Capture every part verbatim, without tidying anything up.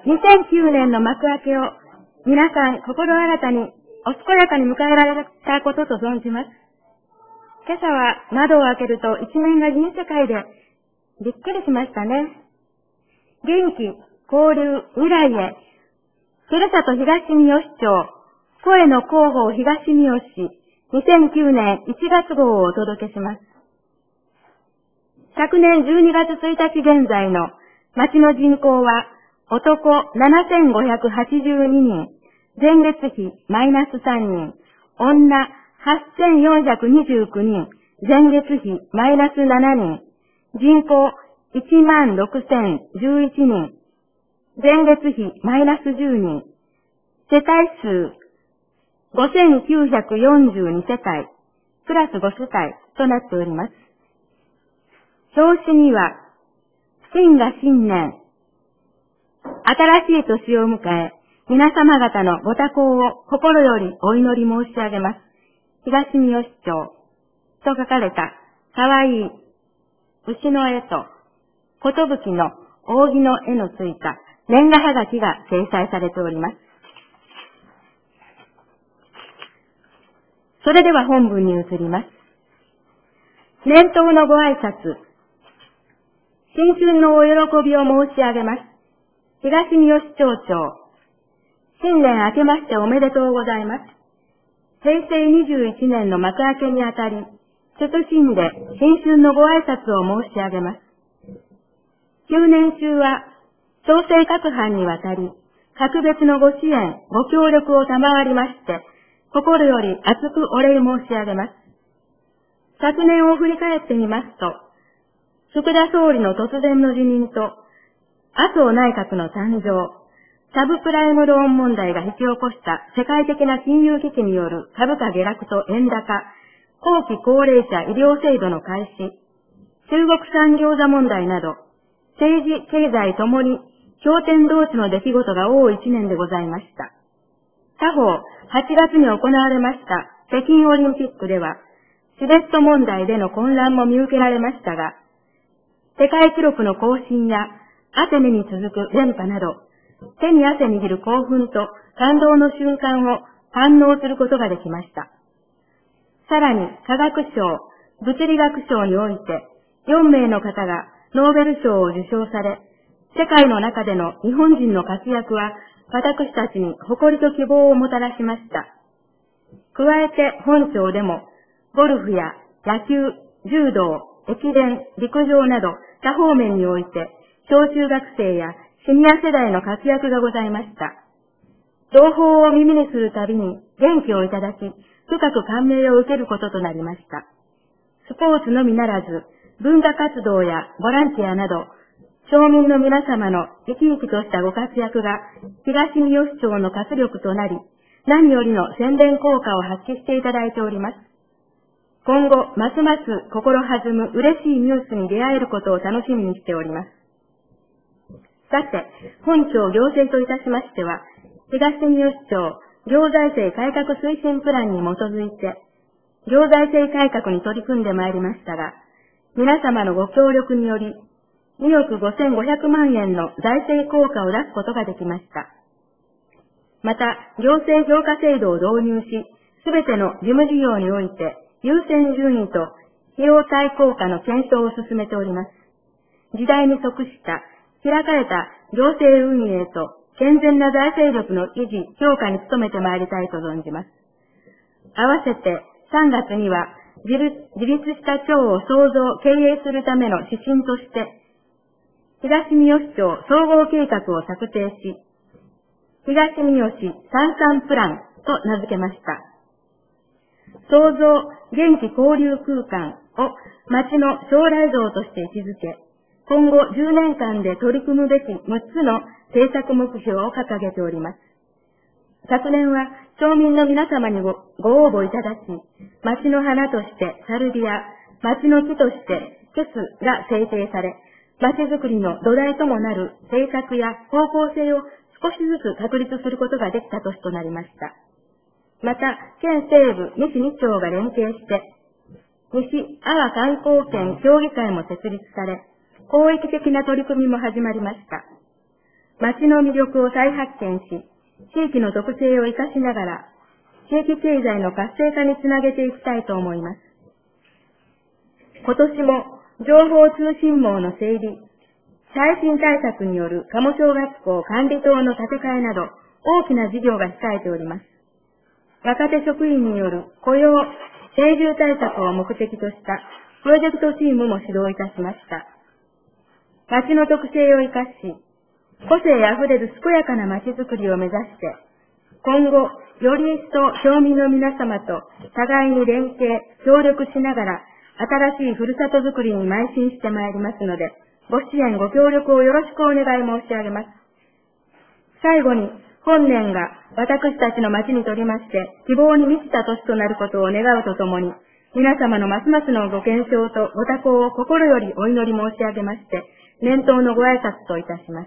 にせんきゅうねんの幕開けを皆さん心新たにお健やかに迎えられたことと存じます。今朝は窓を開けると一面が銀世界でびっくりしましたね。元気、交流、未来へ、ふるさと東三好町、声の広報東三好市、にせんきゅうねんいちがつ号をお届けします。昨年じゅうにがつついたち現在の町の人口は男ななせんごひゃくはちじゅうににん、前月比マイナスさんにん、女はっせんよんひゃくにじゅうきゅうにん、前月比マイナスななにん、人口いちまんろくせんじゅういちにん、前月比マイナスじゅうにん、世帯数ごせんきゅうひゃくよんじゅうにせたい、プラスごせたいとなっております。表紙には、新が新年、新しい年を迎え、皆様方のご多幸を心よりお祈り申し上げます。東三好町と書かれたかわいい牛の絵と寿の扇の絵のついた年賀はがきが掲載されております。それでは本文に移ります。年頭のご挨拶、新春のお喜びを申し上げます。東三好町長、新年明けましておめでとうございます。へいせいにじゅういちねんの幕開けにあたり、謹んで新春のご挨拶を申し上げます。旧年中は、町政各班にわたり、格別のご支援、ご協力を賜りまして、心より厚くお礼申し上げます。昨年を振り返ってみますと、福田総理の突然の辞任と、麻生内閣の誕生、サブプライムローン問題が引き起こした世界的な金融危機による株価下落と円高、後期高齢者医療制度の開始、中国産餃子問題など、政治、経済ともに驚天動地の出来事が多い一年でございました。他方、はちがつに行われました北京オリンピックでは、チベット問題での混乱も見受けられましたが、世界記録の更新やアテネに続く連覇など、手に汗握る興奮と感動の瞬間を堪能することができました。さらに科学賞、物理学賞においてよんめいの方がノーベル賞を受賞され、世界の中での日本人の活躍は私たちに誇りと希望をもたらしました。加えて本町でもゴルフや野球、柔道、駅伝、陸上など多方面において小中学生やシニア世代の活躍がございました。情報を耳にするたびに元気をいただき、深く感銘を受けることとなりました。スポーツのみならず、文化活動やボランティアなど、町民の皆様の生き生きとしたご活躍が東三好町の活力となり、何よりの宣伝効果を発揮していただいております。今後、ますます心弾む嬉しいニュースに出会えることを楽しみにしております。さて、本町行政といたしましては、東三好町行財政改革推進プランに基づいて、行財政改革に取り組んでまいりましたが、皆様のご協力により、におくごせんごひゃくまんえんの財政効果を出すことができました。また、行政評価制度を導入し、すべての事務事業において、優先順位と費用対効果の検証を進めております。時代に即した開かれた行政運営と健全な財政力の維持、強化に努めてまいりたいと存じます。合わせてさんがつには自立、自立した町を創造、経営するための指針として、東三好町総合計画を策定し、東三好三三プランと名付けました。創造、元気交流空間を町の将来像として位置づけ、今後じゅうねんかんで取り組むべきむっつの政策目標を掲げております。昨年は町民の皆様に ご, ご応募いただき、町の花としてサルビア、町の木としてケスが制定され、町づくりの土台ともなる政策や方向性を少しずつ確立することができた年となりました。また、県西部西に町が連携して、西阿波観光県協議会も設立され、広域的な取り組みも始まりました。 町の魅力を再発見し、地域の特性を生かしながら、地域経済の活性化につなげていきたいと思います。今年も情報通信網の整備、最新対策による鴨小学校管理棟の建て替えなど大きな事業が控えております。若手職員による雇用、定住対策を目的としたプロジェクトチームも指導いたしました。町の特性を生かし、個性あふれる健やかな町づくりを目指して、今後、より一層町民の皆様と互いに連携、協力しながら、新しいふるさとづくりに邁進してまいりますので、ご支援、ご協力をよろしくお願い申し上げます。最後に、本年が私たちの町にとりまして、希望に満ちた年となることを願うとともに、皆様のますますのご健勝とご多幸を心よりお祈り申し上げまして、年頭のご挨拶といたします。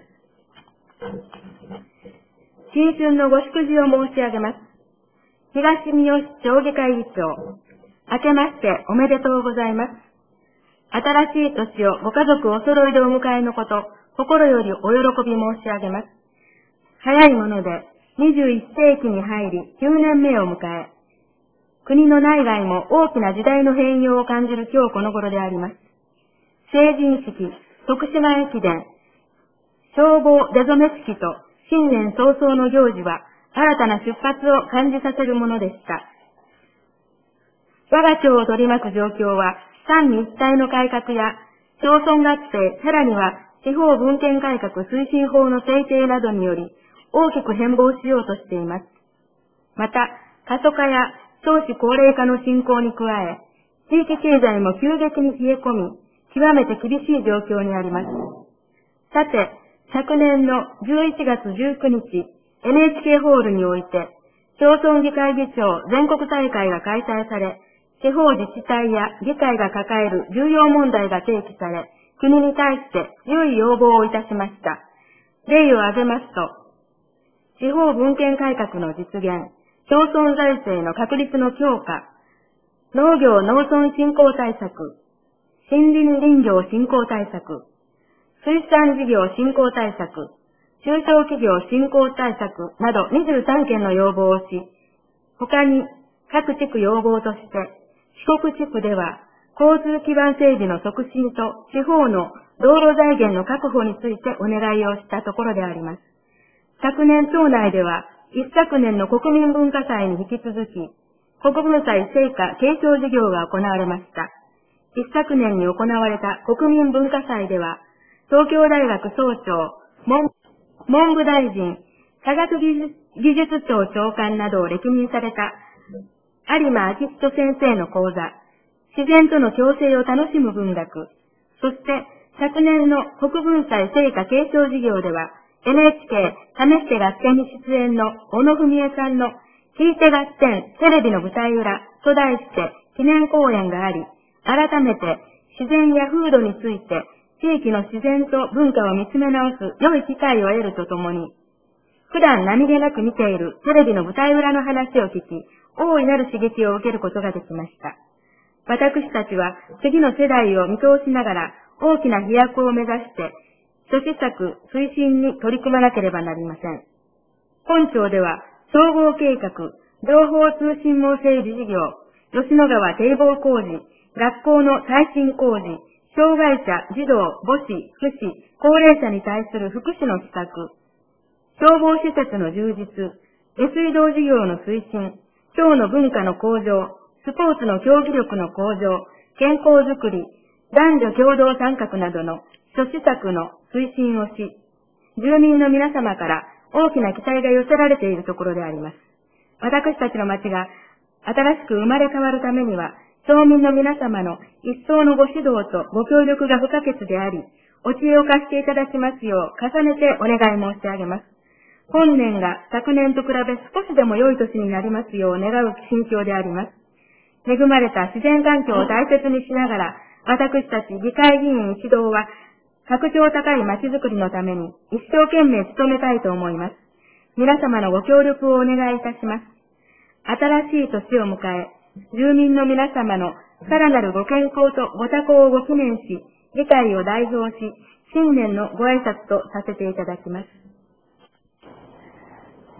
新春のご祝辞を申し上げます。東三好町議会議長、明けましておめでとうございます。新しい年をご家族お揃いでお迎えのこと、心よりお喜び申し上げます。早いものでにじゅういっせいきに入りきゅうねんめを迎え、国の内外も大きな時代の変容を感じる今日この頃であります。成人式、徳島駅伝、消防出初め式と新年早々の行事は新たな出発を感じさせるものでした。我が町を取り巻く状況は三位一体の改革や町村合併、さらには地方分権改革推進法の制定などにより大きく変貌しようとしています。また、過疎化や少子高齢化の進行に加え、地域経済も急激に冷え込み、極めて厳しい状況にあります。さて、昨年のじゅういちがつじゅうくにち、エヌエイチケー ホールにおいて、町村議会議長全国大会が開催され、地方自治体や議会が抱える重要問題が提起され、国に対して強い要望をいたしました。例を挙げますと、地方分権改革の実現、町村財政の確立の強化、農業農村振興対策、森林林業振興対策、水産事業振興対策、中小企業振興対策などにじゅうさんけんの要望をし、他に各地区要望として、四国地区では交通基盤整備の促進と地方の道路財源の確保についてお願いをしたところであります。昨年町内では一昨年の国民文化祭に引き続き、国文祭成果継承事業が行われました。一昨年に行われた国民文化祭では、東京大学総長、文、文部大臣、科学技術、技術庁長官などを歴任された有馬昭人先生の講座、自然との共生を楽しむ文学、そして昨年の国文祭成果継承事業では、エヌエイチケー 試して合点に出演の小野文江さんの聞いて合点テレビの舞台裏と題して記念講演があり、改めて自然や風土について地域の自然と文化を見つめ直す良い機会を得るとともに、普段何気なく見ているテレビの舞台裏の話を聞き、大いなる刺激を受けることができました。私たちは次の世代を見通しながら大きな飛躍を目指して、諸施策推進に取り組まなければなりません。本町では総合計画、情報通信網整備事業、吉野川堤防工事、学校の耐震工事、障害者、児童、母子、福祉、高齢者に対する福祉の施策、消防施設の充実、下水道事業の推進、町の文化の向上、スポーツの競技力の向上、健康づくり、男女共同参画などの諸施策の推進をし、住民の皆様から大きな期待が寄せられているところであります。私たちの町が新しく生まれ変わるためには、町民の皆様の一層のご指導とご協力が不可欠であり、お知恵を貸していただきますよう重ねてお願い申し上げます。本年が昨年と比べ少しでも良い年になりますよう願う心境であります。恵まれた自然環境を大切にしながら、私たち議会議員一同は、格調高い町づくりのために一生懸命努めたいと思います。皆様のご協力をお願いいたします。新しい年を迎え、住民の皆様のさらなるご健康とご多幸をご記念し、議会を代表し、新年のご挨拶とさせていただきます。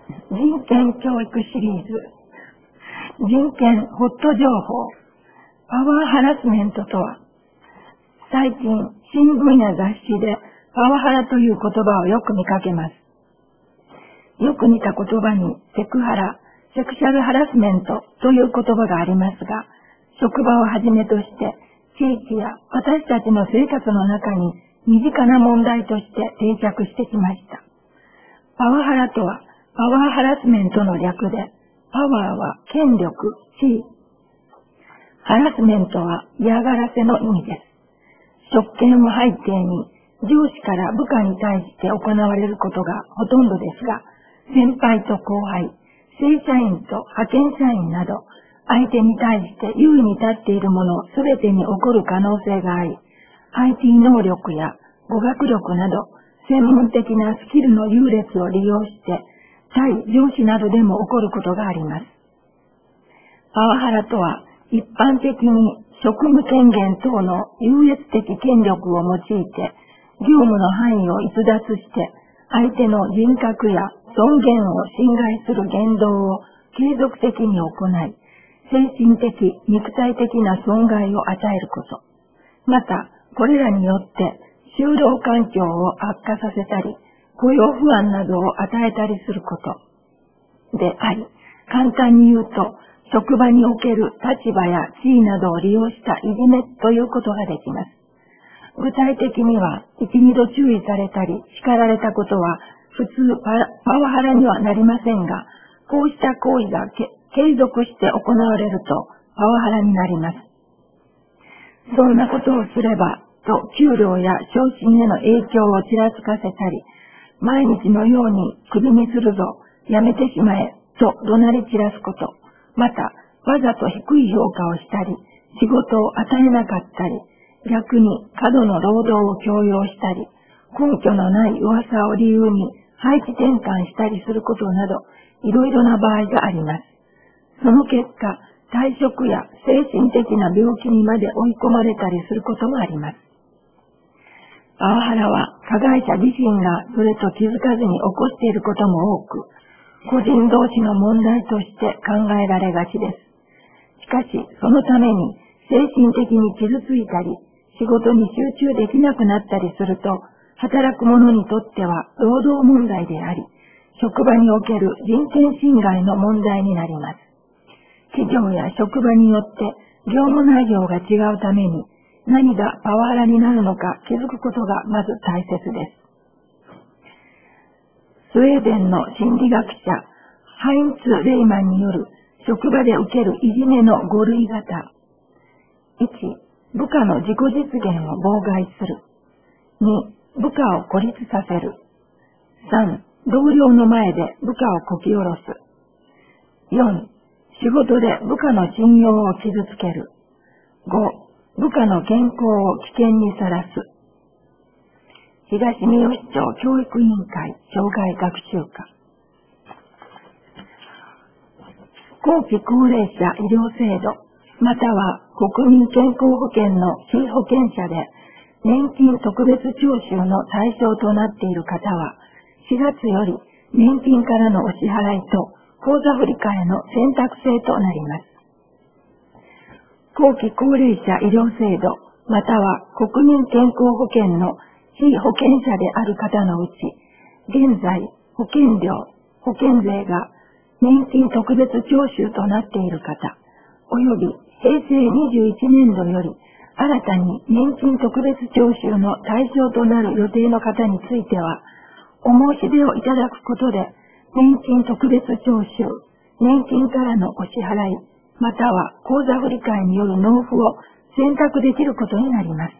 人権教育シリーズ、人権ホット情報、パワーハラスメントとは。最近、新聞や雑誌でパワハラという言葉をよく見かけます。よく似た言葉にセクハラ、セクシャルハラスメントという言葉がありますが、職場をはじめとして地域や私たちの生活の中に身近な問題として定着してきました。パワハラとはパワーハラスメントの略で、パワーは権力、地位。ハラスメントは嫌がらせの意味です。職権を背景に上司から部下に対して行われることがほとんどですが、先輩と後輩、正社員と派遣社員など、相手に対して優位に立っているものすべてに起こる可能性があり、アイティー 能力や語学力など、専門的なスキルの優劣を利用して、対上司などでも起こることがあります。パワハラとは、一般的に職務権限等の優越的権力を用いて、業務の範囲を逸脱して、相手の人格や尊厳を侵害する言動を継続的に行い、精神的、肉体的な損害を与えること。また、これらによって、就労環境を悪化させたり、雇用不安などを与えたりすることであり、簡単に言うと、職場における立場や地位などを利用したいじめということができます。具体的には、一、二度注意されたり叱られたことは、普通パワハラにはなりませんが、こうした行為が継続して行われるとパワハラになります。そんなことをすれば、と給料や昇進への影響をちらつかせたり、毎日のようにクビにするぞ、やめてしまえ、と怒鳴り散らすこと、また、わざと低い評価をしたり、仕事を与えなかったり、逆に過度の労働を強要したり、根拠のない噂を理由に配置転換したりすることなど、いろいろな場合があります。その結果、退職や精神的な病気にまで追い込まれたりすることもあります。パワハラは加害者自身がそれと気づかずに起こしていることも多く、個人同士の問題として考えられがちです。しかし、そのために精神的に傷ついたり、仕事に集中できなくなったりすると、働く者にとっては労働問題であり、職場における人権侵害の問題になります。企業や職場によって業務内容が違うために、何がパワハラになるのか気づくことがまず大切です。スウェーデンの心理学者、ハインツ・レイマンによる職場で受けるいじめのご類型。いち、部下の自己実現を妨害する。に、部下を孤立させる。さん、同僚の前で部下をこき下ろす。よん、仕事で部下の信用を傷つける。ご、部下の健康を危険にさらす。東三好町教育委員会障害学習課。後期高齢者医療制度、または国民健康保険の被保険者で年金特別徴収の対象となっている方は、しがつより年金からのお支払いと口座振替の選択制となります。後期高齢者医療制度、または国民健康保険の被保険者である方のうち、現在保険料、保険税が年金特別徴収となっている方、および平成にじゅういちねんどより新たに年金特別徴収の対象となる予定の方については、お申し出をいただくことで、年金特別徴収、年金からのお支払い、または口座振替による納付を選択できることになります。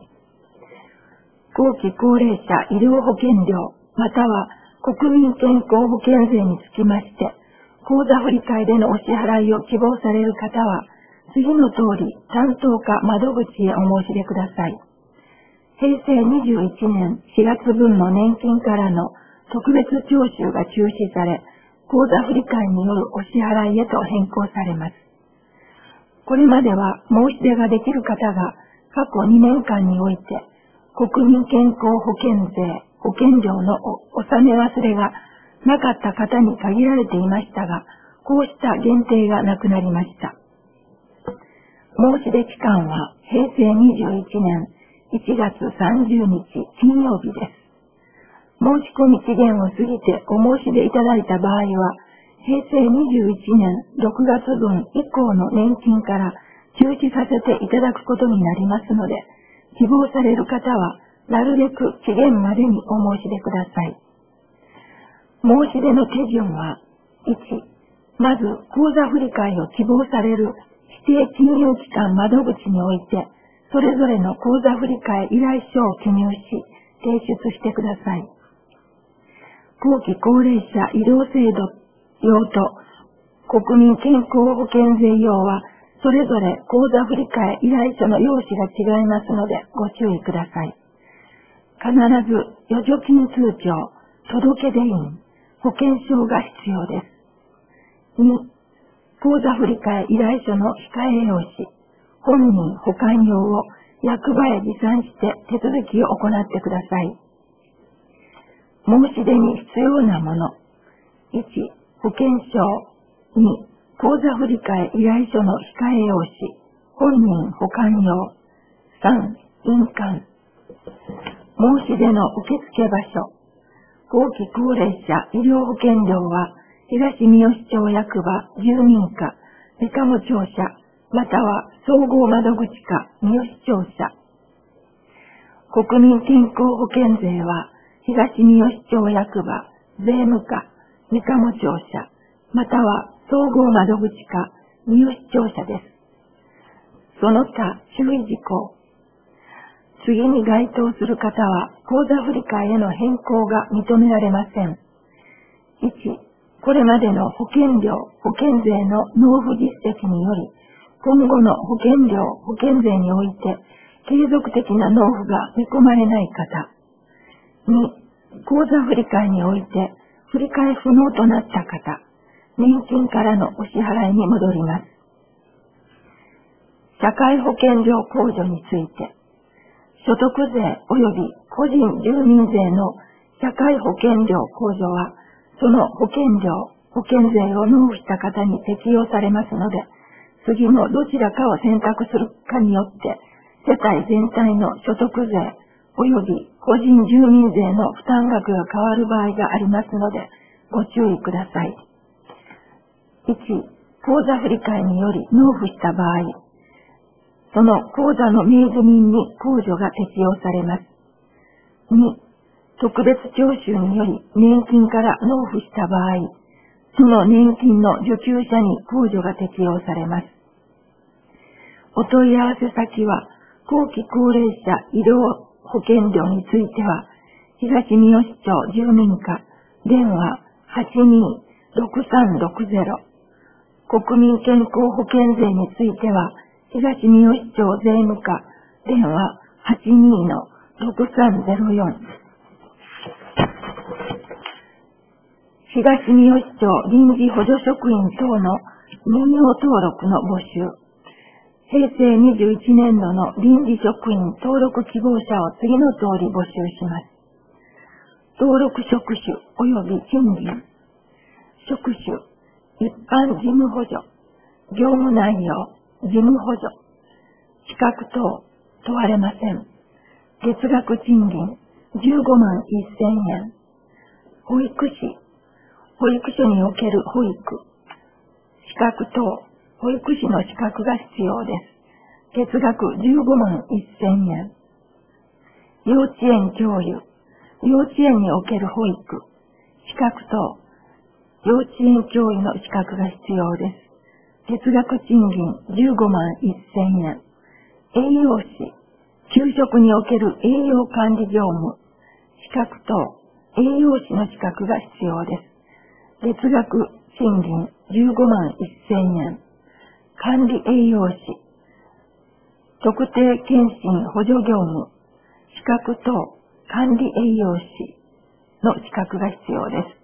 後期高齢者医療保険料、または国民健康保険税につきまして、口座振替でのお支払いを希望される方は、次の通り担当課窓口へお申し出ください。平成にじゅういちねんしがつ分の年金からの特別徴収が中止され、口座振替によるお支払いへと変更されます。これまでは申し出ができる方が過去にねんかんにおいて国民健康保険税、保険料の納め忘れがなかった方に限られていましたが、こうした限定がなくなりました。申し出期間はへいせいにじゅういちねんいちがつさんじゅうにち金曜日です。申し込み期限を過ぎてお申し出いただいた場合は、へいせいにじゅういちねんろくがつぶん以降の年金から中止させていただくことになりますので、希望される方はなるべく期限までにお申し出ください。申し出の手順は、いち、まず口座振替を希望される指定金融機関窓口において、それぞれの口座振替依頼書を記入し、提出してください。後期高齢者医療制度用と国民健康保険税用は、それぞれ口座振替依頼書の用紙が違いますのでご注意ください。必ず預貯金通帳、届出印、保険証が必要です。に、口座振替依頼書の控え用紙、本人保管用を役場へ持参して手続きを行ってください。申し出に必要なもの。いち、保険証。に、口座振替依頼書の控え用紙、本人保管用。さん、印鑑。申し出の受付場所。後期高齢者医療保険料は、東三好町役場住民課、三鴨庁舎、または総合窓口課三好庁舎。国民健康保険税は、東三好町役場税務課、三鴨庁舎、または総合窓口課三好庁舎です。その他注意事項。次に該当する方は、口座振替への変更が認められません。いち、これまでの保険料、保険税の納付実績により、今後の保険料、保険税において、継続的な納付が見込まれない方。に、口座振替において、振替不能となった方、年金からのお支払いに戻ります。社会保険料控除について、所得税及び個人住民税の社会保険料控除は、その保険料、保険税を納付した方に適用されますので、次のどちらかを選択するかによって、世帯全体の所得税及び個人住民税の負担額が変わる場合がありますので、ご注意ください。いち、口座振替により納付した場合、その口座の名義人に控除が適用されます。に、特別徴収により年金から納付した場合、その年金の受給者に控除が適用されます。お問い合わせ先は、後期高齢者医療保険料については、東三好町住民課、電話 はちにーろくさんろくゼロ、国民健康保険税については、東三好町税務課、電話 はちにーろくさんゼロよん、東三好町臨時補助職員等の任用登録の募集。へいせいにじゅういちねんどの臨時職員登録希望者を次の通り募集します。登録職種及び賃金。職種、一般事務補助、業務内容、事務補助、資格等問われません。月額賃金じゅうごまんせんえん。保育士、保育所における保育、資格等、保育士の資格が必要です。月額じゅうごまんせんえん。幼稚園教諭、幼稚園における保育、資格等、幼稚園教諭の資格が必要です。月額賃金じゅうごまんせんえん。栄養士、給食における栄養管理業務、資格等、栄養士の資格が必要です。月額賃金じゅうごまんせんえん。管理栄養士、特定健診補助業務、資格等、管理栄養士の資格が必要です。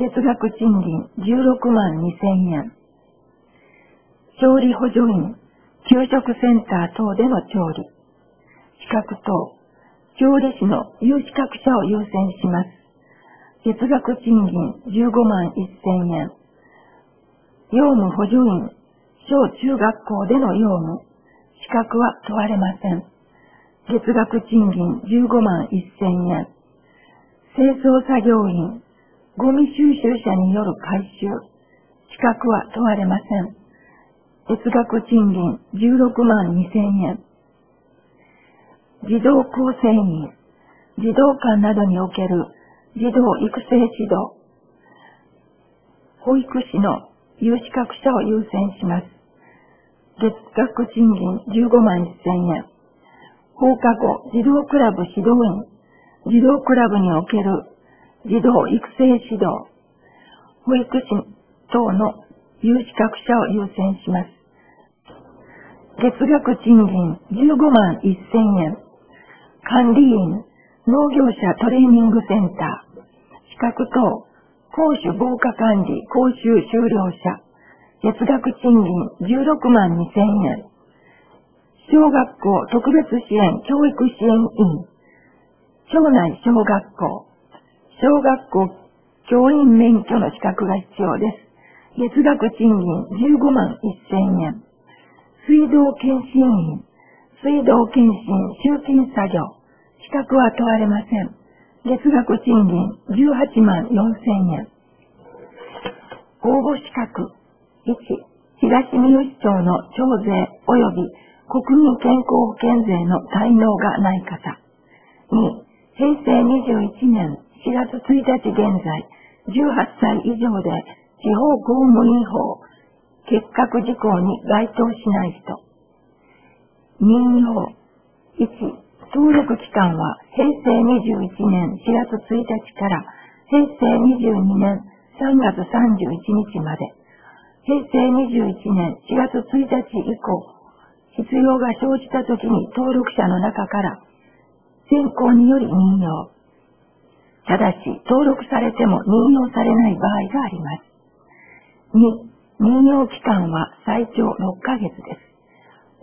月額賃金じゅうろくまんにせんえん。調理補助員、給食センター等での調理、資格等、調理師の有資格者を優先します。 月額賃金じゅうごまんせんえん。用務補助員、小中学校での用務、資格は問われません。月額賃金じゅうごまんせんえん。清掃作業員、ゴミ収集車による回収、資格は問われません。月額賃金じゅうろくまんにせんえん。児童構成員、児童館などにおける児童育成指導、保育士の有資格者を優先します。月額賃金じゅうごまんせんえん。放課後児童クラブ指導員、児童クラブにおける児童育成指導、保育士等の有資格者を優先します。月額賃金じゅうごまんせんえん。管理員、農業者トレーニングセンター、資格等、講習防火管理講習修了者、月額賃金じゅうろくまんにせんえん。小学校特別支援教育支援員、町内小学校、小学校教員免許の資格が必要です。月額賃金じゅうごまんせんえん。水道検診員、水道検診集金作業、資格は問われません。月額賃金じゅうはちまんよんせんえん。応募資格いち、東三好町の徴税及び国民健康保険税の滞納がない方。に、平成にじゅういちねんしがつついたち現在、じゅうはっさい以上で地方公務員法結核事項に該当しない人。任用いち、登録期間は平成にじゅういちねんしがつついたちから平成にじゅうにねんさんがつさんじゅういちにちまで。平成にじゅういちねんしがつついたち以降、必要が生じたときに登録者の中から選考により任用。ただし、登録されても任用されない場合があります。に、任用期間は最長ろっかげつです。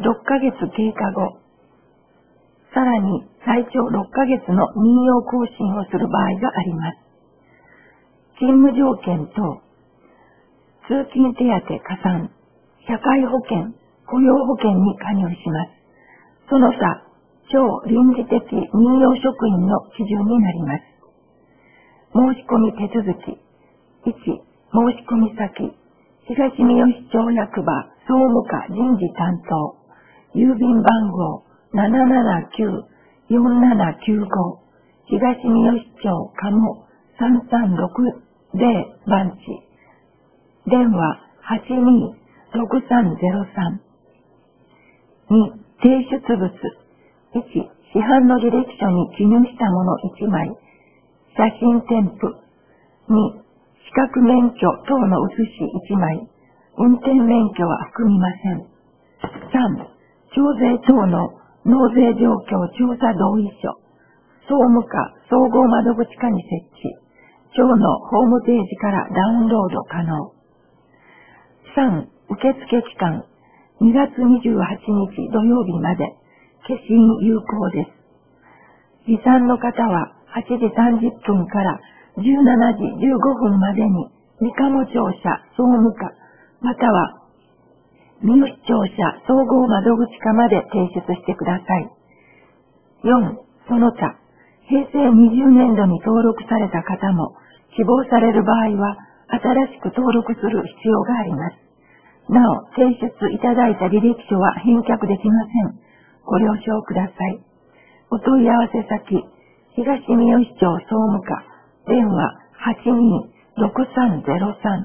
ろっかげつ経過後、さらに最長ろっかげつの任用更新をする場合があります。勤務条件等、通勤手当加算、社会保険、雇用保険に加入します。その他、超臨時的任用職員の基準になります。申し込み手続き。いち、申し込み先、東三好町役場総務課人事担当、郵便番号 ななななきゅうよんななきゅうご、東三好町鴨さんさんろくぜろ番地、電話 はちにーろくさんぜろさん。に、提出物。いち、市販の履歴書に記入したものいちまい、写真添付。に、資格免許等の写しいちまい、運転免許は含みません。さん、徴税等の納税状況調査同意書、総務課総合窓口課に設置、町のホームページからダウンロード可能。さん、受付期間、にがつにじゅうはちにち土曜日まで、消印有効です。持参の方ははちじさんじゅっぷんからじゅうしちじじゅうごふんまでに三鴨庁舎総務課または三好庁舎総合窓口課まで提出してください。よん、その他、平成にじゅうねんどに登録された方も希望される場合は新しく登録する必要があります。なお、提出いただいた履歴書は返却できません。ご了承ください。お問い合わせ先、東三好町総務課、電話 はちにーろくさんぜろさん。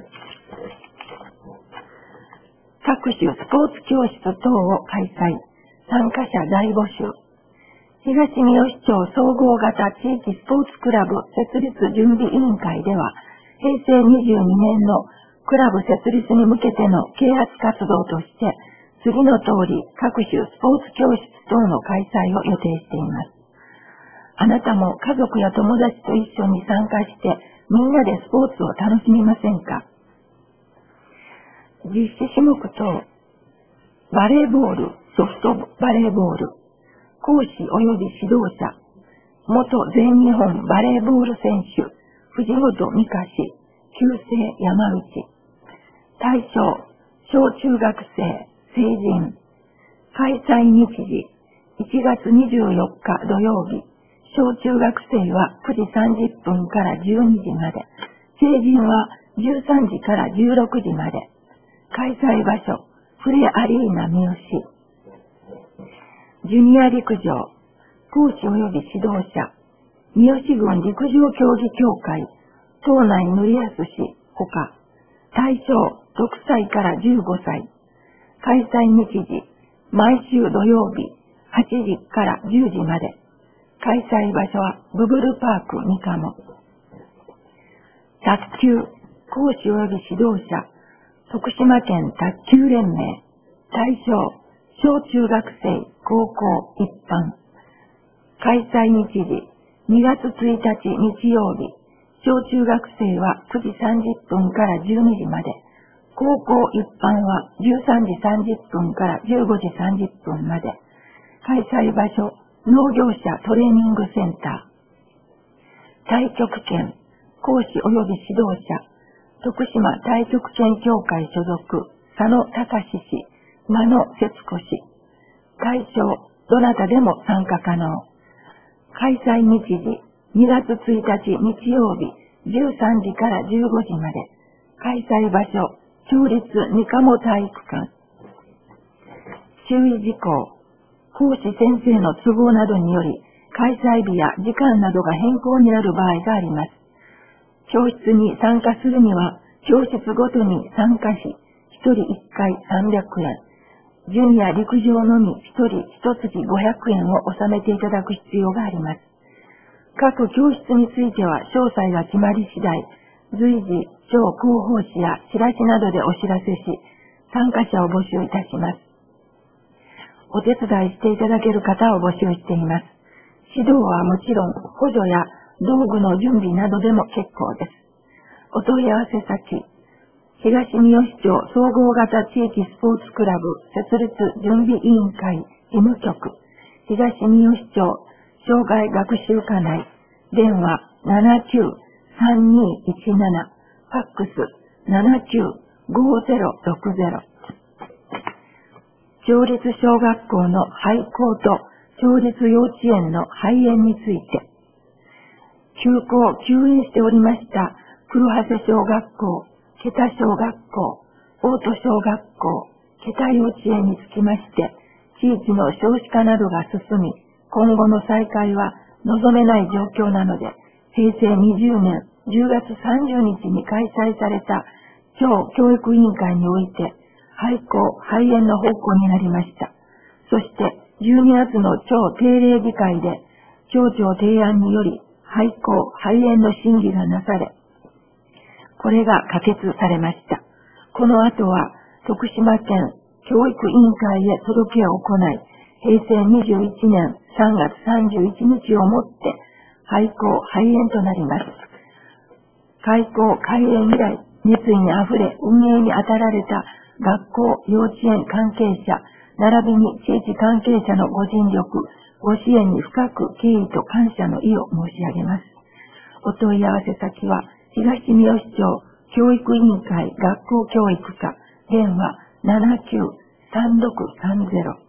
各種スポーツ教室等を開催。参加者大募集。東三好町総合型地域スポーツクラブ設立準備委員会では、平成にじゅうにねんのクラブ設立に向けての啓発活動として、次の通り各種スポーツ教室等の開催を予定しています。あなたも家族や友達と一緒に参加してみんなでスポーツを楽しみませんか？実施種目等、バレーボール、ソフトバレーボール、講師及び指導者、元全日本バレーボール選手、 藤本美香氏、旧姓山内。対象、小中学生、成人。開催日時、いちがつにじゅうよっか土曜日。小中学生はくじさんじゅっぷんからじゅうにじまで。成人はじゅうさんじからじゅうろくじまで。開催場所、プレアリーナ三好。ジュニア陸上、講師及び指導者、三好郡陸上競技協会、東内則康氏、ほか、対象ろくさいからじゅうごさい。開催日時、毎週土曜日、はちじからじゅうじまで。開催場所はブブルパーク三鴨。卓球、講師及び指導者、徳島県卓球連盟。対象、小中学生、高校、一般。開催日時、にがつついたち日曜日。小中学生はくじさんじゅっぷんからじゅうにじまで。高校一般はじゅうさんじさんじゅっぷんからじゅうごじさんじゅっぷんまで。開催場所、農業者トレーニングセンター。太極拳、講師及び指導者、徳島太極拳協会所属、佐野隆氏、間野節子氏。対象、どなたでも参加可能。開催日時、にがつついたち日曜日、じゅうさんじからじゅうごじまで。開催場所、町立三鴨体育館。注意事項。講師先生の都合などにより、開催日や時間などが変更になる場合があります。教室に参加するには、教室ごとに参加費、ひとりいっかいさんびゃくえん。ジュニア陸上のみひとりひとつきごひゃくえんを納めていただく必要があります。各教室については詳細が決まり次第、随時、町広報誌やチラシなどでお知らせし、参加者を募集いたします。お手伝いしていただける方を募集しています。指導はもちろん、補助や道具の準備などでも結構です。お問い合わせ先、東三好町総合型地域スポーツクラブ設立準備委員会事務局、東三好町障害学習課内、電話 ななきゅうさんにいちなな、ファックス ななきゅうごゼロろくゼロ。町立小学校の廃校と町立幼稚園の廃園について、休校休園しておりました黒羽小学校、桁小学校、大戸小学校、桁幼稚園につきまして、地域の少子化などが進み、今後の再開は望めない状況なので、へいせいにじゅうねんじゅうがつさんじゅうにちに開催された町教育委員会において、廃校、廃園の方向になりました。そして、じゅうにがつの町定例議会で、町長提案により、廃校、廃園の審議がなされ、これが可決されました。この後は、徳島県教育委員会へ届けを行い、へいせいにじゅういちねんさんがつさんじゅういちにちをもって、廃校、廃園となります。開校、開園以来、熱意にあふれ、運営に当たられた学校、幼稚園関係者、並びに地域関係者のご尽力、ご支援に深く敬意と感謝の意を申し上げます。お問い合わせ先は、東三好町教育委員会学校教育課、電話 ななきゅうさんろくさんゼロ。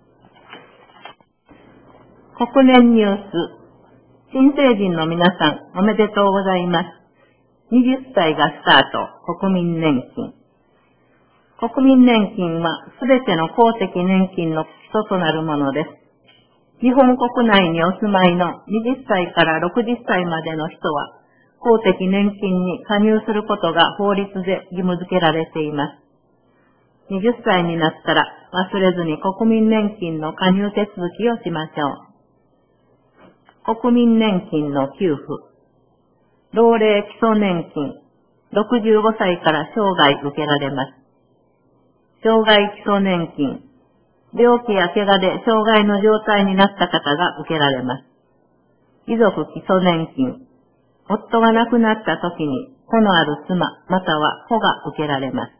国年ニュース、新成人の皆さんおめでとうございます。はたちがスタート、国民年金。国民年金はすべての公的年金の基礎となるものです。日本国内にお住まいのはたちからろくじゅっさいまでの人は、公的年金に加入することが法律で義務付けられています。はたちになったら忘れずに国民年金の加入手続きをしましょう。国民年金の給付。老齢基礎年金。ろくじゅうごさいから生涯受けられます。生涯基礎年金。病気や怪我で障害の状態になった方が受けられます。遺族基礎年金。夫が亡くなった時に子のある妻または子が受けられます。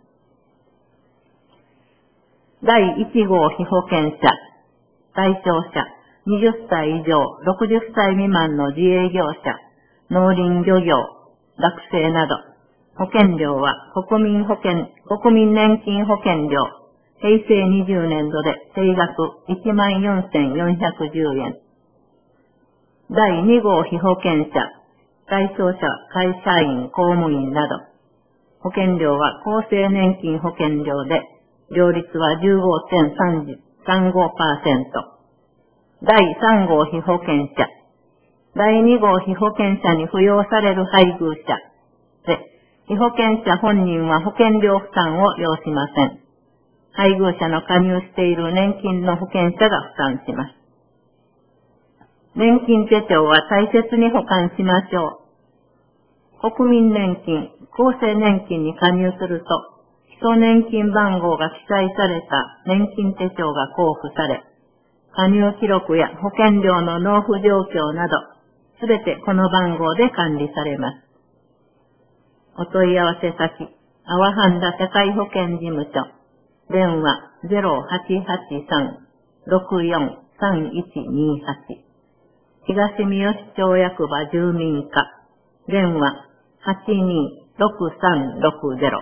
だいいち号被保険者。対象者、はたち以上ろくじゅっさい未満の自営業者、農林漁業、 学生など、保険料は国民保険、国民年金保険料、平成にじゅうねんどで定額いちまんよんせんよんひゃくじゅうえん。だいに号被保険者、対象者会社員、公務員など、保険料は厚生年金保険料で、料率は じゅうごてんさんごパーセント。だいさん号被保険者、だいに号被保険者に扶養される配偶者で、被保険者本人は保険料負担を要しません。配偶者の加入している年金の保険者が負担します。年金手帳は大切に保管しましょう。国民年金、厚生年金に加入すると、基礎年金番号が記載された年金手帳が交付され、加入記録や保険料の納付状況など、すべてこの番号で管理されます。お問い合わせ先、阿波半田世界保険事務所、電話 ゼロはちはちさん ろくよん さんいちにはち、東三好町役場住民課、電話 はちにろくさんろくゼロ。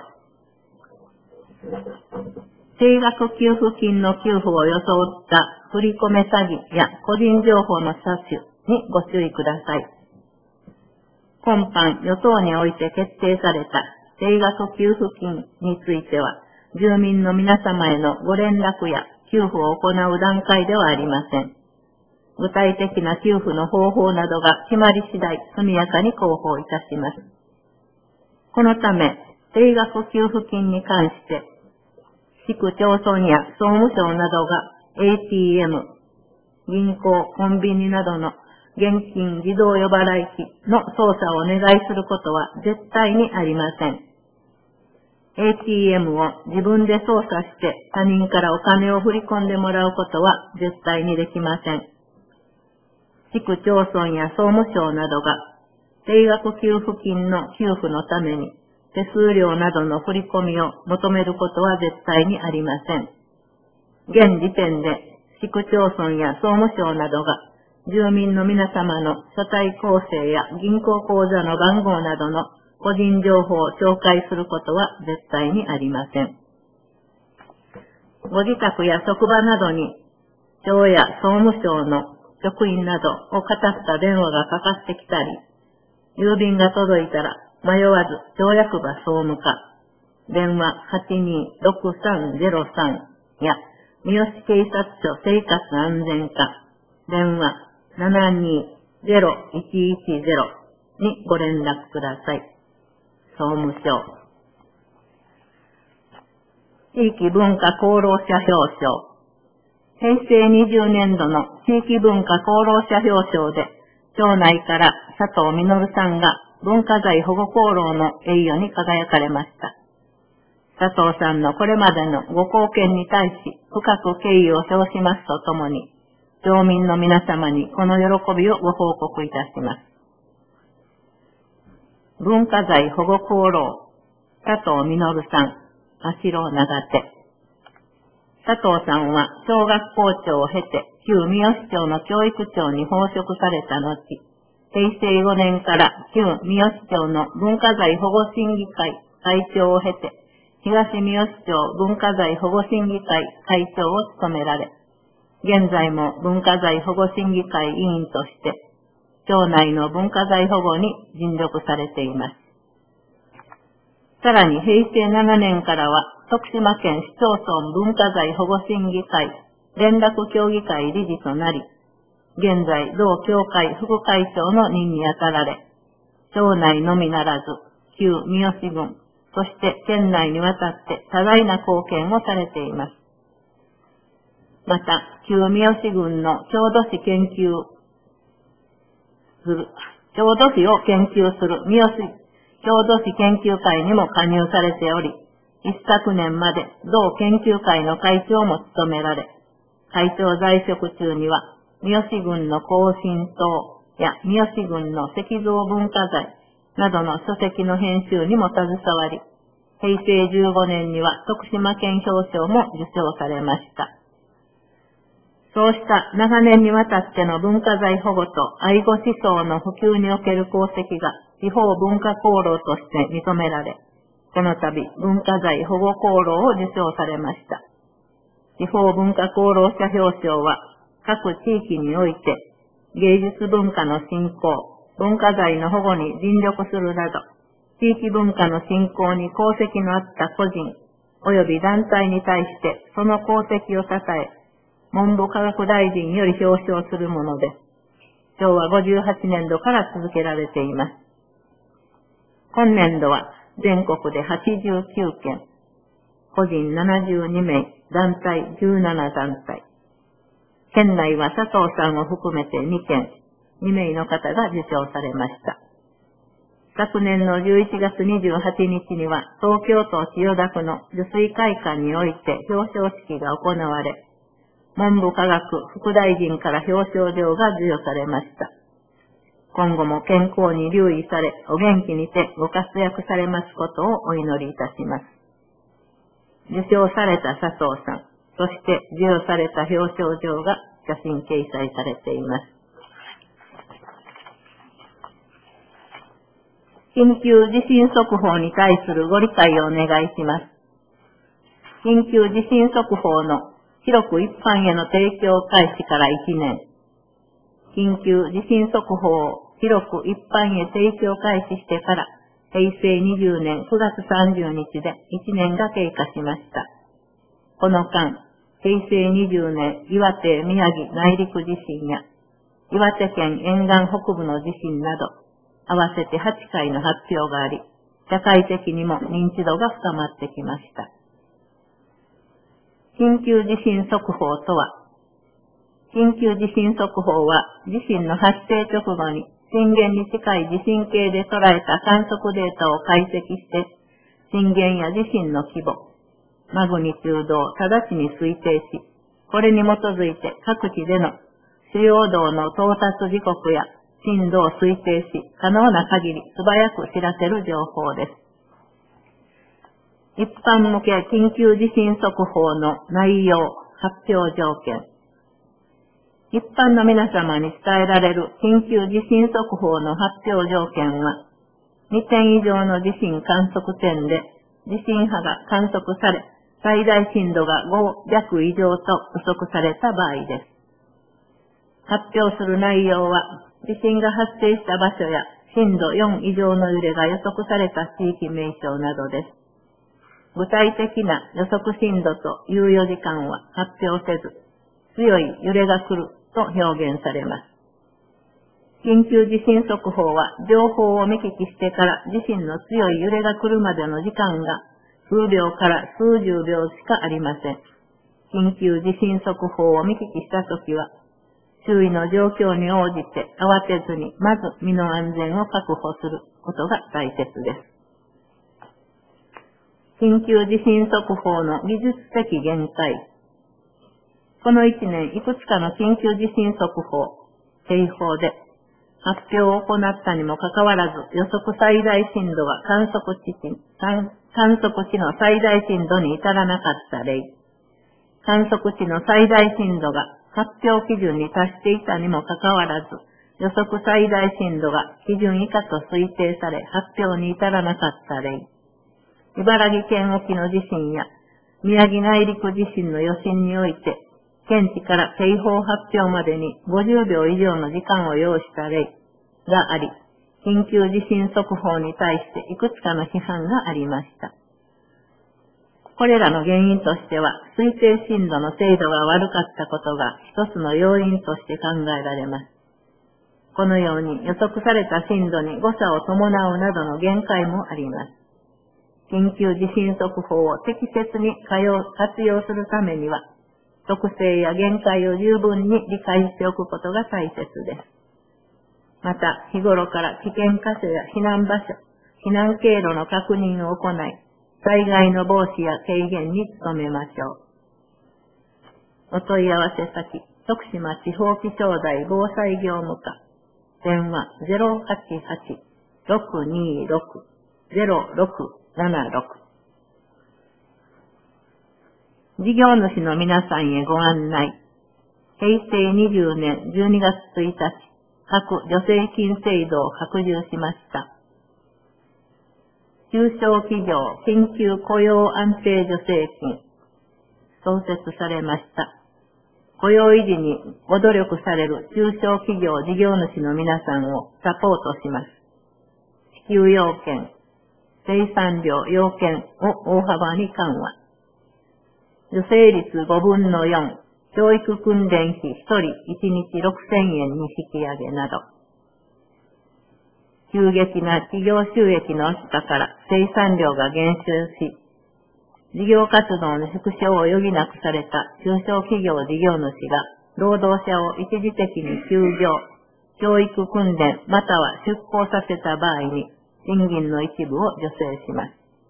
定額給付金の給付を装った振り込め詐欺や個人情報の詐取にご注意ください。今般与党において決定された定額給付金については、住民の皆様へのご連絡や給付を行う段階ではありません。具体的な給付の方法などが決まり次第、速やかに広報いたします。このため、定額給付金に関して、市区町村や総務省などが エーティーエム、銀行、コンビニなどの現金自動呼払い機の操作をお願いすることは絶対にありません。エーティーエム を自分で操作して他人からお金を振り込んでもらうことは絶対にできません。市区町村や総務省などが定額給付金の給付のために手数料などの振り込みを求めることは絶対にありません。現時点で市区町村や総務省などが住民の皆様の所帯構成や銀行口座の番号などの個人情報を紹介することは絶対にありません。ご自宅や職場などに町や総務省の職員などをかたった電話がかかってきたり、郵便が届いたら迷わず町役場総務課、電話はちにろくさんゼロさんや三好警察署生活安全課、電話ななにゼロいちいちゼロにご連絡ください。総務省。地域文化功労者表彰。平成にじゅうねんどの地域文化功労者表彰で、町内から佐藤実さんが文化財保護功労の栄誉に輝かれました。佐藤さんのこれまでのご貢献に対し深く敬意を表しますとともに、町民の皆様にこの喜びをご報告いたします。文化財保護功労、佐藤実さん、足代長手。佐藤さんは小学校長を経て、旧三好町の教育長に奉職された後、平成ごねんから旧三好町の文化財保護審議会会長を経て、東三好町文化財保護審議会会長を務められ、現在も文化財保護審議会委員として、町内の文化財保護に尽力されています。さらに平成ななねんからは、徳島県市町村文化財保護審議会連絡協議会理事となり、現在同協会副会長の任に当たられ、町内のみならず、旧三好郡、そして県内にわたって多大な貢献をされています。また、旧三好郡の郷土史研究する、郷土史を研究する三好郷土史研究会にも加入されており、一昨年まで同研究会の会長も務められ、会長在職中には、三好郡の更新塔や三好郡の石像文化財などの書籍の編集にも携わり、平成じゅうごねんには徳島県表彰も受賞されました。そうした長年にわたっての文化財保護と愛護思想の普及における功績が地方文化功労として認められ、この度文化財保護功労を受賞されました。地方文化功労者表彰は、各地域において芸術文化の振興、文化財の保護に尽力するなど、地域文化の振興に功績のあった個人及び団体に対してその功績を称え、文部科学大臣より表彰するものです。しょうわごじゅうはちねんどから続けられています。今年度は全国ではちじゅうきゅうけん、個人ななじゅうにめい、団体じゅうななだんたい。県内は佐藤さんを含めてにけん、にめいの方が受賞されました。昨年のじゅういちがつにじゅうはちにちには東京都千代田区の受水会館において表彰式が行われ、文部科学副大臣から表彰状が授与されました。今後も健康に留意され、お元気にてご活躍されますことをお祈りいたします。受賞された佐藤さん、そして授与された表彰状が写真掲載されています。緊急地震速報に対するご理解をお願いします。緊急地震速報の広く一般への提供開始からいちねん。緊急地震速報を広く一般へ提供開始してからへいせいにじゅうねんくがつさんじゅうにちでいちねんが経過しました。この間、へいせいにじゅうねん岩手・宮城内陸地震や岩手県沿岸北部の地震など合わせてはちかいの発表があり、社会的にも認知度が深まってきました。緊急地震速報とは、緊急地震速報は地震の発生直後に震源に近い地震計で捉えた観測データを解析して、震源や地震の規模、マグニチュードを直ちに推定し、これに基づいて各地での主要道の到達時刻や震度を推定し、可能な限り素早く知らせる情報です。一般向け緊急地震速報の内容、発表条件。一般の皆様に伝えられる緊急地震速報の発表条件は、にてん以上の地震観測点で地震波が観測され、最大震度がごじゃく以上と予測された場合です。発表する内容は、地震が発生した場所や震度よん以上の揺れが予測された地域名称などです。具体的な予測震度と猶予時間は発表せず、強い揺れが来ると表現されます。緊急地震速報は情報を見聞きしてから地震の強い揺れが来るまでの時間が数秒から数十秒しかありません。緊急地震速報を見聞きしたときは、周囲の状況に応じて慌てずにまず身の安全を確保することが大切です。緊急地震速報の技術的限界。この一年いくつかの緊急地震速報、警報で発表を行ったにもかかわらず予測最大震度が観測地観測地の最大震度に至らなかった例。観測地の最大震度が発表基準に達していたにもかかわらず予測最大震度が基準以下と推定され発表に至らなかった例。茨城県沖の地震や宮城内陸地震の余震において、検知から警報発表までにごじゅうびょう以上の時間を要した例があり、緊急地震速報に対していくつかの批判がありました。これらの原因としては、推定震度の精度が悪かったことが一つの要因として考えられます。このように予測された震度に誤差を伴うなどの限界もあります。緊急地震速報を適切に活用するためには、特性や限界を十分に理解しておくことが大切です。また、日頃から危険箇所や避難場所、避難経路の確認を行い、災害の防止や軽減に努めましょう。お問い合わせ先、徳島地方気象台防災業務課、電話 ゼロはちはち ろくにろく ゼロろくななろく。事業主の皆さんへご案内。へいせいにじゅうねんじゅうにがつついたち、各助成金制度を拡充しました。 中小企業緊急雇用安定助成金、創設されました。雇用維持にご努力される中小企業事業主の皆さんをサポートします。支給要件、生産量要件を大幅に緩和。助成率ごぶんのよん、教育訓練費ひとりいちにちろくせんえんに引き上げなど、急激な企業収益の悪化から生産量が減少し、事業活動の縮小を余儀なくされた中小企業事業主が労働者を一時的に休業、教育訓練または出向させた場合に賃金の一部を助成します。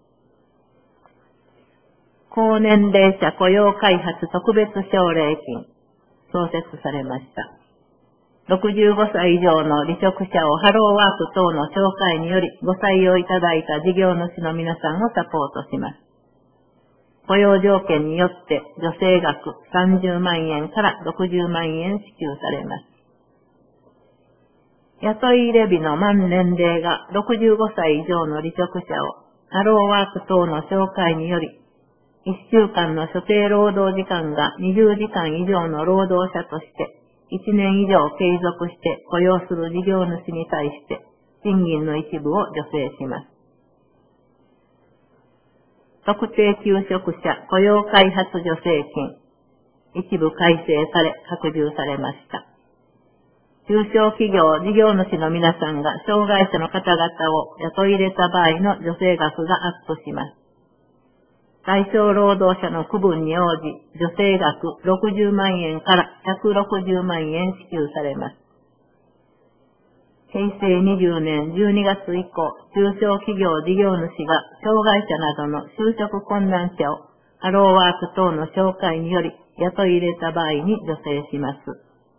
高年齢者雇用開発特別奨励金、創設されました。ろくじゅうごさい以上の離職者をハローワーク等の紹介によりご採用いただいた事業主の皆さんをサポートします。雇用条件によって助成額さんじゅうまんえんからろくじゅうまんえん支給されます。雇い入れ日の満年齢がろくじゅうごさい以上の離職者をハローワーク等の紹介によりいっしゅうかんの所定労働時間がにじゅうじかん以上の労働者としていちねん以上継続して雇用する事業主に対して賃金の一部を助成します。特定求職者雇用開発助成金、一部改正され拡充されました。中小企業事業主の皆さんが障害者の方々を雇い入れた場合の助成額がアップします。対象労働者の区分に応じ、助成額ろくじゅうまんえんからひゃくろくじゅうまんえん支給されます。へいせいにじゅうねんじゅうにがつ以降、中小企業事業主が障害者などの就職困難者をハローワーク等の紹介により雇い入れた場合に助成します。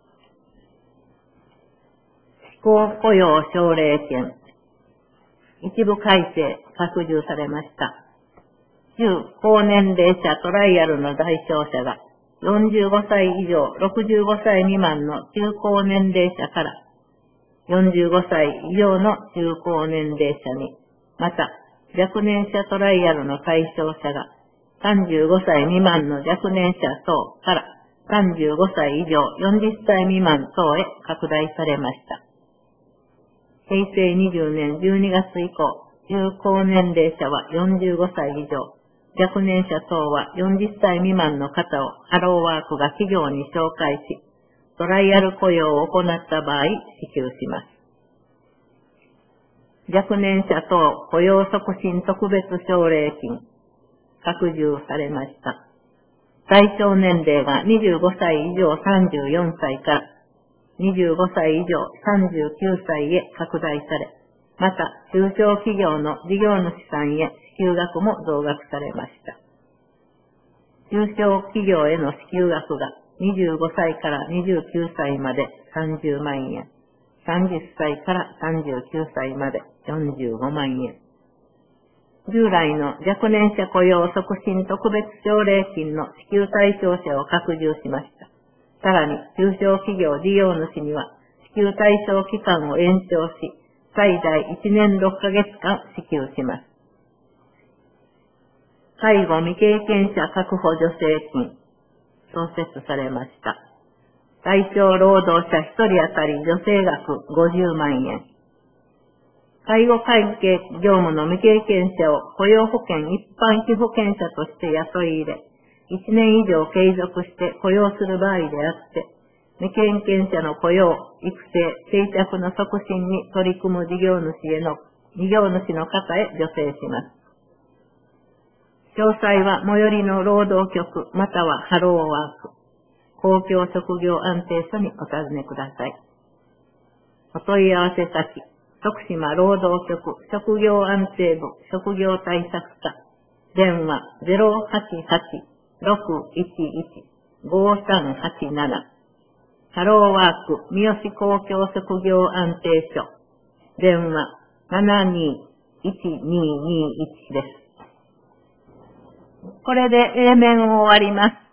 施行雇用奨励券、一部改正、拡充されました。中高年齢者トライアルの対象者がよんじゅうごさい以上ろくじゅうごさい未満の中高年齢者からよんじゅうごさい以上の中高年齢者に、また若年者トライアルの対象者がさんじゅうごさい未満の若年者等からさんじゅうごさい以上よんじゅっさい未満等へ拡大されました。へいせいにじゅうねんじゅうにがつ以降、中高年齢者はよんじゅうごさい以上、若年者等はよんじゅっさい未満の方をハローワークが企業に紹介し、トライアル雇用を行った場合、支給します。若年者等雇用促進特別奨励金、拡充されました。対象年齢がにじゅうごさい以上さんじゅうよんさいからにじゅうごさい以上さんじゅうきゅうさいへ拡大され、また中小企業の事業主さんへ支給額も増額されました。中小企業への支給額がにじゅうごさいからにじゅうきゅうさいまでさんじゅうまんえん、さんじゅっさいからさんじゅうきゅうさいまでよんじゅうごまんえん。従来の若年者雇用促進特別奨励金の支給対象者を拡充しました。さらに中小企業事業主には支給対象期間を延長し、最大いちねんろっかげつかん支給します。介護未経験者確保助成金、創設されました。対象労働者ひとり当たり助成額ごじゅうまんえん。介護関係業務の未経験者を雇用保険一般被保険者として雇い入れ、いちねん以上継続して雇用する場合であって、未経験者の雇用、育成、定着の促進に取り組む事業主への、事業主の方へ助成します。詳細は最寄りの労働局またはハローワーク、公共職業安定所にお尋ねください。お問い合わせ先、徳島労働局職業安定部職業対策課、電話 ゼロはちはちろくいちいちごさんはちなな、ハローワーク三好公共職業安定所、電話 ななにいちににいちです。これで A 面を終わります。